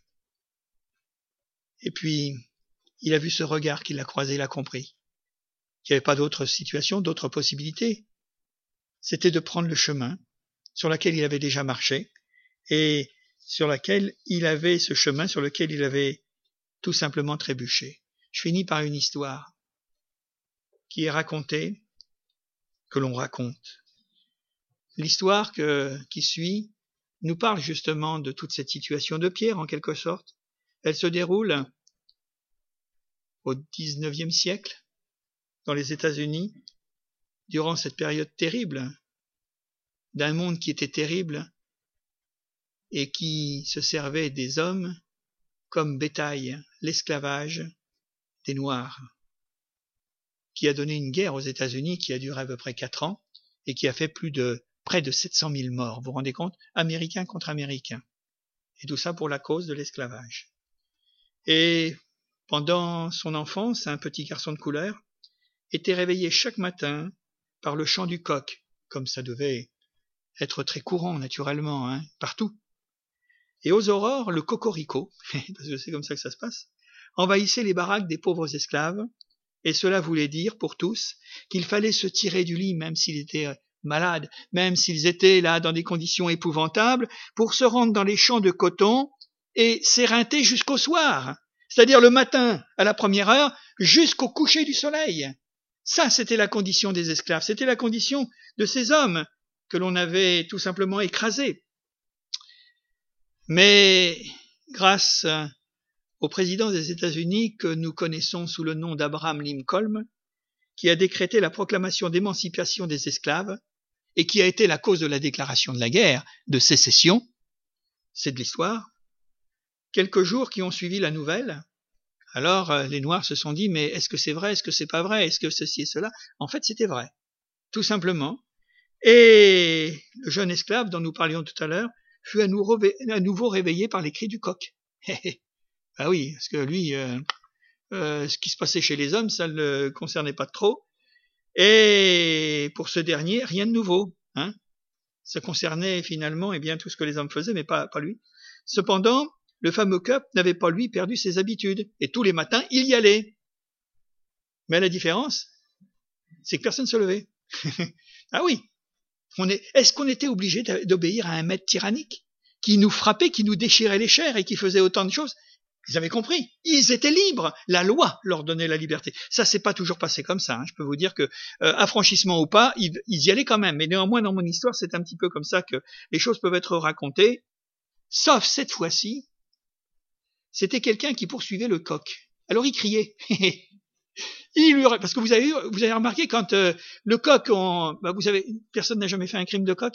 Et puis, il a vu ce regard qu'il a croisé, il a compris qu'il n'y avait pas d'autre situation, d'autre possibilité. C'était de prendre le chemin sur lequel il avait déjà marché et sur lequel il avait ce chemin sur lequel il avait tout simplement trébuché. Je finis par une histoire qui est racontée, que l'on raconte. L'histoire que, qui suit nous parle justement de toute cette situation de Pierre, en quelque sorte. Elle se déroule au dix-neuvième siècle, dans les États-Unis, durant cette période terrible, d'un monde qui était terrible et qui se servait des hommes comme bétail, l'esclavage des Noirs, qui a donné une guerre aux États-Unis qui a duré à peu près quatre ans et qui a fait plus de près de sept cent mille morts. Vous vous rendez compte? Américains contre Américains. Et tout ça pour la cause de l'esclavage. Et pendant son enfance, un petit garçon de couleur était réveillé chaque matin par le chant du coq, comme ça devait être très courant naturellement, hein, partout. Et aux aurores, le cocorico, parce que c'est comme ça que ça se passe, envahissait les baraques des pauvres esclaves, et cela voulait dire pour tous qu'il fallait se tirer du lit, même s'ils étaient malades, même s'ils étaient là dans des conditions épouvantables, pour se rendre dans les champs de coton et s'éreinter jusqu'au soir, c'est-à-dire le matin à la première heure jusqu'au coucher du soleil. Ça, c'était la condition des esclaves, c'était la condition de ces hommes que l'on avait tout simplement écrasés. Mais grâce au président des États-Unis que nous connaissons sous le nom d'Abraham Lincoln, qui a décrété la proclamation d'émancipation des esclaves et qui a été la cause de la déclaration de la guerre de sécession, c'est de l'histoire, quelques jours qui ont suivi la nouvelle, alors les Noirs se sont dit, mais est-ce que c'est vrai, est-ce que c'est pas vrai, est-ce que ceci et cela? En fait, c'était vrai, tout simplement. Et le jeune esclave dont nous parlions tout à l'heure fut à nouveau réveillé par les cris du coq. Ah oui, parce que lui, euh, euh, ce qui se passait chez les hommes, ça ne le concernait pas trop. Et pour ce dernier, rien de nouveau. Hein. Ça concernait finalement eh bien, tout ce que les hommes faisaient, mais pas, pas lui. Cependant, le fameux coq n'avait pas, lui, perdu ses habitudes. Et tous les matins, il y allait. Mais la différence, c'est que personne ne se levait. Ah oui. On est, est-ce qu'on était obligé d'obéir à un maître tyrannique qui nous frappait, qui nous déchirait les chairs et qui faisait autant de choses? Ils avaient compris, ils étaient libres, la loi leur donnait la liberté. Ça, c'est pas toujours passé comme ça, hein. Je peux vous dire que, euh, affranchissement ou pas, ils, ils y allaient quand même. Mais néanmoins, dans mon histoire, c'est un petit peu comme ça que les choses peuvent être racontées. Sauf cette fois-ci, c'était quelqu'un qui poursuivait le coq. Alors il criait. Il lui... Parce que vous avez, vous avez remarqué quand euh, le coq, on... bah, vous savez, personne n'a jamais fait un crime de coq.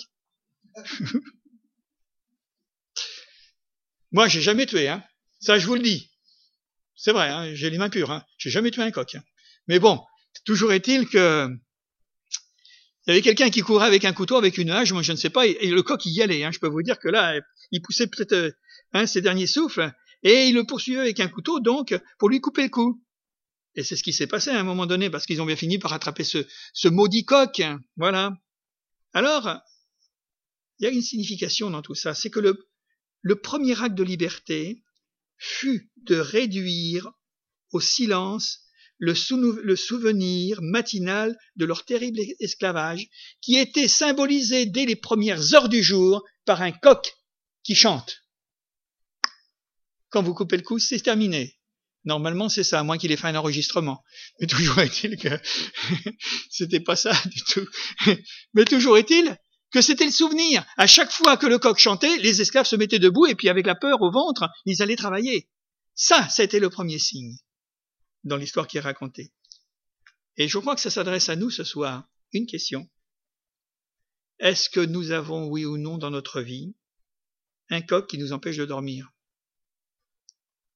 Moi, j'ai jamais tué, hein. Ça, je vous le dis. C'est vrai, hein, j'ai les mains pures. Hein. J'ai jamais tué un coq. Hein. Mais bon, toujours est-il que il y avait quelqu'un qui courait avec un couteau, avec une hache, moi je ne sais pas, et, et le coq il y allait. Hein. Je peux vous dire que là, il poussait peut-être euh, hein, ses derniers souffles, et il le poursuivait avec un couteau, donc pour lui couper le cou. Et c'est ce qui s'est passé à un moment donné, parce qu'ils ont bien fini par attraper ce, ce maudit coq. Hein. Voilà. Alors, il y a une signification dans tout ça, c'est que le, le premier acte de liberté fut de réduire au silence le, sou- le souvenir matinal de leur terrible esclavage, qui était symbolisé dès les premières heures du jour par un coq qui chante. Quand vous coupez le cou, c'est terminé. Normalement, c'est ça, à moins qu'il ait fait un enregistrement. Mais toujours est-il que c'était pas ça du tout. Mais toujours est-il que c'était le souvenir. À chaque fois que le coq chantait, les esclaves se mettaient debout et puis avec la peur au ventre, ils allaient travailler. Ça, c'était le premier signe dans l'histoire qui est racontée. Et je crois que ça s'adresse à nous ce soir. Une question. Est-ce que nous avons, oui ou non, dans notre vie, un coq qui nous empêche de dormir?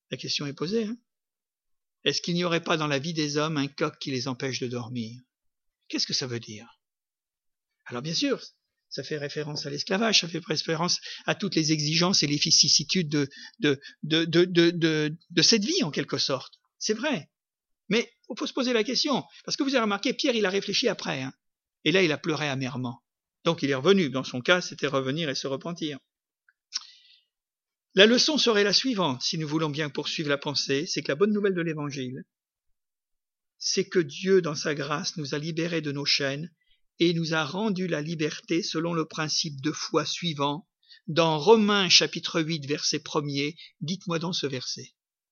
La question est posée. Hein. Est-ce qu'il n'y aurait pas dans la vie des hommes un coq qui les empêche de dormir? Qu'est-ce que ça veut dire? Alors bien sûr, ça fait référence à l'esclavage, ça fait référence à toutes les exigences et les vicissitudes de, de, de, de, de, de, de cette vie en quelque sorte. C'est vrai. Mais il faut se poser la question, parce que vous avez remarqué, Pierre il a réfléchi après, hein, et là il a pleuré amèrement. Donc il est revenu, dans son cas c'était revenir et se repentir. La leçon serait la suivante, si nous voulons bien poursuivre la pensée, c'est que la bonne nouvelle de l'Évangile, c'est que Dieu dans sa grâce nous a libérés de nos chaînes et nous a rendu la liberté selon le principe de foi suivant, dans Romains chapitre huit verset premier, dites-moi dans ce verset.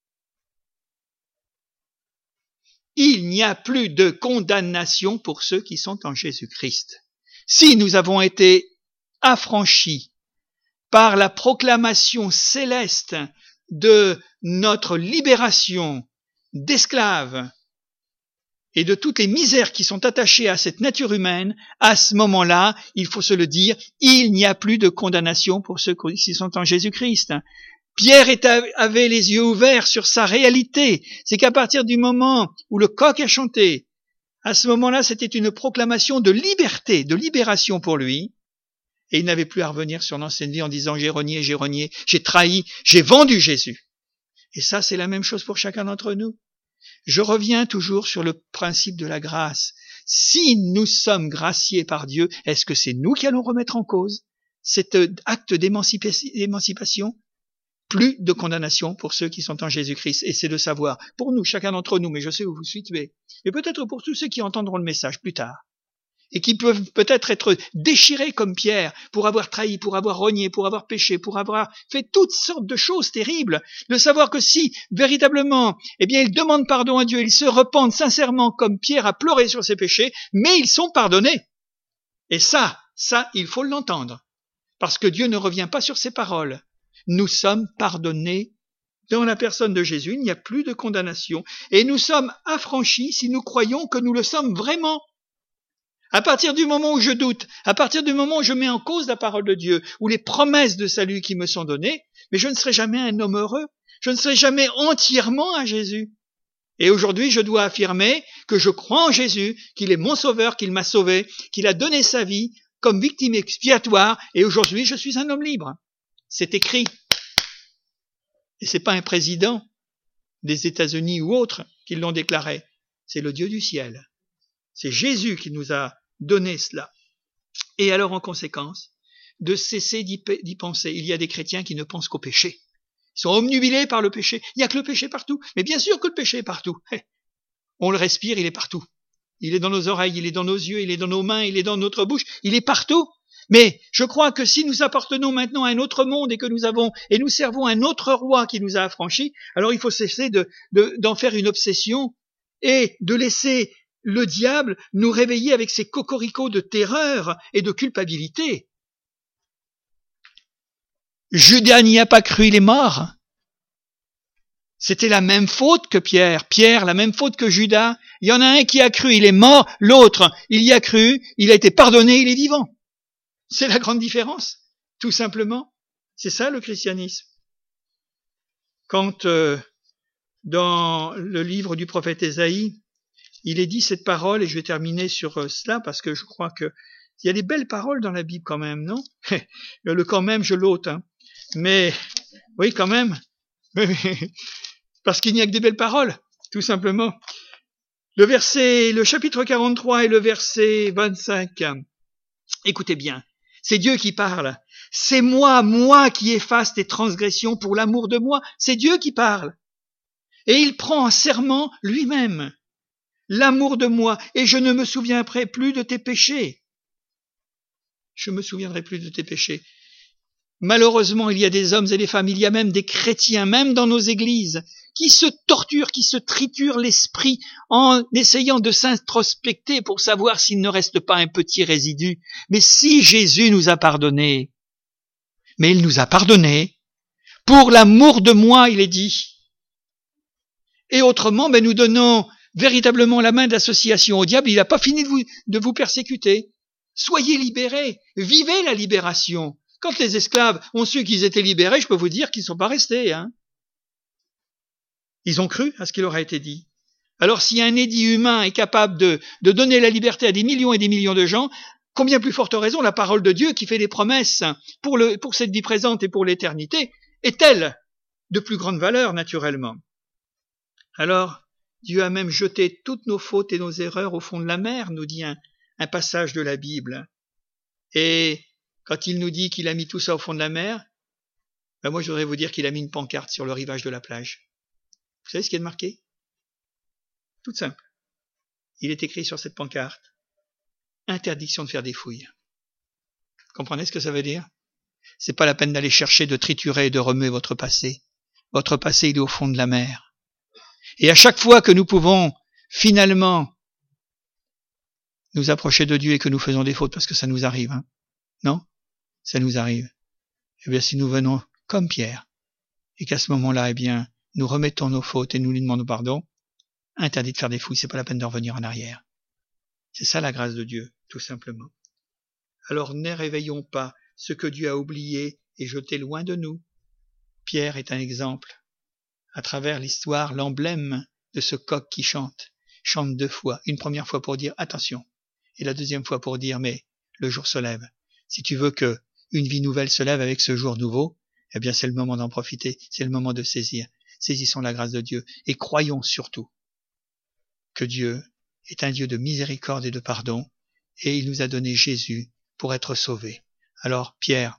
Il n'y a plus de condamnation pour ceux qui sont en Jésus-Christ. Si nous avons été affranchis par la proclamation céleste de notre libération d'esclaves et de toutes les misères qui sont attachées à cette nature humaine, à ce moment-là, il faut se le dire, il n'y a plus de condamnation pour ceux qui sont en Jésus-Christ. Pierre avait les yeux ouverts sur sa réalité. C'est qu'à partir du moment où le coq a chanté, à ce moment-là, c'était une proclamation de liberté, de libération pour lui. Et il n'avait plus à revenir sur l'ancienne vie en disant « j'ai renié, j'ai renié, j'ai trahi, j'ai vendu Jésus ». Et ça, c'est la même chose pour chacun d'entre nous. Je reviens toujours sur le principe de la grâce. Si nous sommes graciés par Dieu, est-ce que c'est nous qui allons remettre en cause cet acte d'émancipation? Plus de condamnation pour ceux qui sont en Jésus-Christ. Et c'est de savoir, pour nous, chacun d'entre nous, mais je sais où vous situez, mais peut-être pour tous ceux qui entendront le message plus tard, et qui peuvent peut-être être déchirés comme Pierre, pour avoir trahi, pour avoir renié, pour avoir péché, pour avoir fait toutes sortes de choses terribles, de savoir que si, véritablement, eh bien, ils demandent pardon à Dieu, ils se repentent sincèrement comme Pierre a pleuré sur ses péchés, mais ils sont pardonnés. Et ça, ça, il faut l'entendre, parce que Dieu ne revient pas sur ses paroles. Nous sommes pardonnés dans la personne de Jésus, il n'y a plus de condamnation, et nous sommes affranchis si nous croyons que nous le sommes vraiment. À partir du moment où je doute, à partir du moment où je mets en cause la parole de Dieu, ou les promesses de salut qui me sont données, mais je ne serai jamais un homme heureux, je ne serai jamais entièrement à Jésus. Et aujourd'hui, je dois affirmer que je crois en Jésus, qu'il est mon sauveur, qu'il m'a sauvé, qu'il a donné sa vie comme victime expiatoire, et aujourd'hui, je suis un homme libre. C'est écrit. Et c'est pas un président des États-Unis ou autre qui l'ont déclaré. C'est le Dieu du ciel. C'est Jésus qui nous a donné cela. Et alors, en conséquence, de cesser d'y, d'y penser. Il y a des chrétiens qui ne pensent qu'au péché. Ils sont omnubilés par le péché. Il n'y a que le péché partout. Mais bien sûr que le péché est partout. On le respire, il est partout. Il est dans nos oreilles, il est dans nos yeux, il est dans nos mains, il est dans notre bouche. Il est partout. Mais je crois que si nous appartenons maintenant à un autre monde et que nous avons et nous servons un autre roi qui nous a affranchis, alors il faut cesser de, de, d'en faire une obsession et de laisser le diable nous réveiller avec ses cocoricots de terreur et de culpabilité. Judas n'y a pas cru, il est mort. C'était la même faute que Pierre. Pierre, la même faute que Judas. Il y en a un qui a cru, il est mort. L'autre, il y a cru, il a été pardonné, il est vivant. C'est la grande différence, tout simplement. C'est ça le christianisme. Quand euh, dans le livre du prophète Ésaïe, il est dit cette parole, et je vais terminer sur euh, cela, parce que je crois que il y a des belles paroles dans la Bible quand même, non? Le quand même, je l'ôte, hein. Mais, oui, quand même. Parce qu'il n'y a que des belles paroles, tout simplement. Le verset, le chapitre quarante-trois et le verset vingt-cinq. Écoutez bien. C'est Dieu qui parle. C'est moi, moi qui efface tes transgressions pour l'amour de moi. C'est Dieu qui parle. Et il prend en serment lui-même l'amour de moi, et je ne me souviendrai plus de tes péchés. Je me souviendrai plus de tes péchés. Malheureusement, il y a des hommes et des femmes, il y a même des chrétiens, même dans nos églises, qui se torturent, qui se triturent l'esprit en essayant de s'introspecter pour savoir s'il ne reste pas un petit résidu. Mais si Jésus nous a pardonné, mais il nous a pardonné, pour l'amour de moi, il est dit. Et autrement, ben nous donnons véritablement la main d'association au diable, il n'a pas fini de vous, de vous persécuter. Soyez libérés, vivez la libération. Quand les esclaves ont su qu'ils étaient libérés, je peux vous dire qu'ils ne sont pas restés, hein. Ils ont cru à ce qui leur a été dit. Alors si un édit humain est capable de, de donner la liberté à des millions et des millions de gens, combien plus forte raison la parole de Dieu qui fait des promesses pour, le, pour cette vie présente et pour l'éternité est-elle de plus grande valeur naturellement? Alors, Dieu a même jeté toutes nos fautes et nos erreurs au fond de la mer, nous dit un, un passage de la Bible. Et quand il nous dit qu'il a mis tout ça au fond de la mer, ben moi je voudrais vous dire qu'il a mis une pancarte sur le rivage de la plage. Vous savez ce qui est marqué? Tout simple. Il est écrit sur cette pancarte: interdiction de faire des fouilles. Vous comprenez ce que ça veut dire? C'est pas la peine d'aller chercher, de triturer et de remuer votre passé. Votre passé, il est au fond de la mer. Et à chaque fois que nous pouvons finalement nous approcher de Dieu et que nous faisons des fautes, parce que ça nous arrive, hein, non? Ça nous arrive. Eh bien, si nous venons comme Pierre, et qu'à ce moment-là, eh bien, nous remettons nos fautes et nous lui demandons pardon, interdit de faire des fouilles, c'est pas la peine de revenir en arrière. C'est ça la grâce de Dieu, tout simplement. Alors ne réveillons pas ce que Dieu a oublié et jeté loin de nous. Pierre est un exemple. À travers l'histoire, l'emblème de ce coq qui chante, chante deux fois. Une première fois pour dire attention, et la deuxième fois pour dire mais le jour se lève. Si tu veux que une vie nouvelle se lève avec ce jour nouveau, eh bien c'est le moment d'en profiter, c'est le moment de saisir. Saisissons la grâce de Dieu et croyons surtout que Dieu est un Dieu de miséricorde et de pardon, et il nous a donné Jésus pour être sauvés. Alors Pierre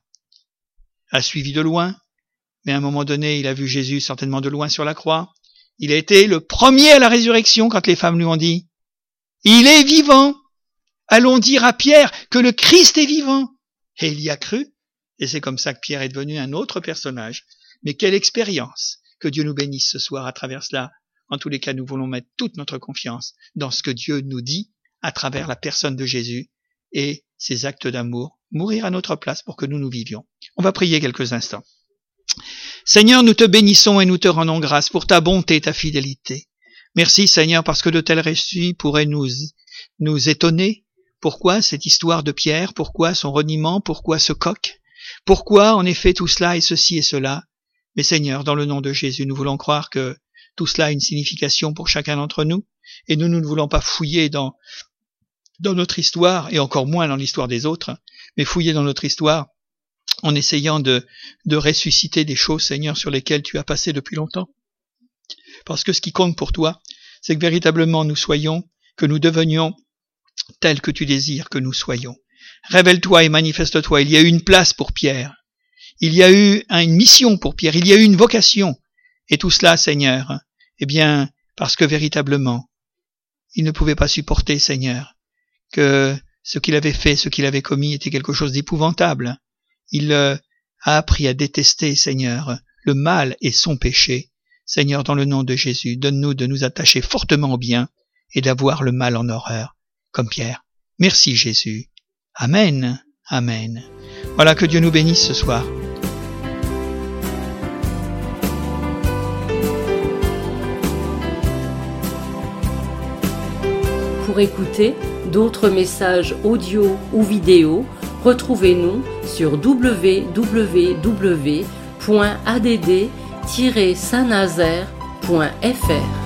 a suivi de loin, mais à un moment donné, il a vu Jésus certainement de loin sur la croix. Il a été le premier à la résurrection quand les femmes lui ont dit « Il est vivant ! Allons dire à Pierre que le Christ est vivant !» Et il y a cru, et c'est comme ça que Pierre est devenu un autre personnage. Mais quelle expérience! Que Dieu nous bénisse ce soir à travers cela. En tous les cas, nous voulons mettre toute notre confiance dans ce que Dieu nous dit à travers la personne de Jésus et ses actes d'amour, mourir à notre place pour que nous nous vivions. On va prier quelques instants. Seigneur, nous te bénissons et nous te rendons grâce pour ta bonté et ta fidélité. Merci Seigneur parce que de tels récits pourraient nous, nous étonner. Pourquoi cette histoire de Pierre? Pourquoi son reniement? Pourquoi ce coq? Pourquoi en effet tout cela et ceci et cela? Mais Seigneur, dans le nom de Jésus, nous voulons croire que tout cela a une signification pour chacun d'entre nous et nous, nous ne voulons pas fouiller dans, dans notre histoire et encore moins dans l'histoire des autres, mais fouiller dans notre histoire en essayant de, de ressusciter des choses, Seigneur, sur lesquelles tu as passé depuis longtemps. Parce que ce qui compte pour toi, c'est que véritablement nous soyons, que nous devenions tels que tu désires que nous soyons. Révèle-toi et manifeste-toi. Il y a eu une place pour Pierre. Il y a eu une mission pour Pierre. Il y a eu une vocation. Et tout cela, Seigneur, eh bien, parce que véritablement, il ne pouvait pas supporter, Seigneur, que ce qu'il avait fait, ce qu'il avait commis était quelque chose d'épouvantable. Il euh, a appris à détester, Seigneur, le mal et son péché. Seigneur, dans le nom de Jésus, donne-nous de nous attacher fortement au bien et d'avoir le mal en horreur, comme Pierre. Merci Jésus. Amen. Amen. Voilà, que Dieu nous bénisse ce soir. Pour écouter d'autres messages audio ou vidéo, retrouvez-nous sur w w w point a d d tiret saint nazaire point f r.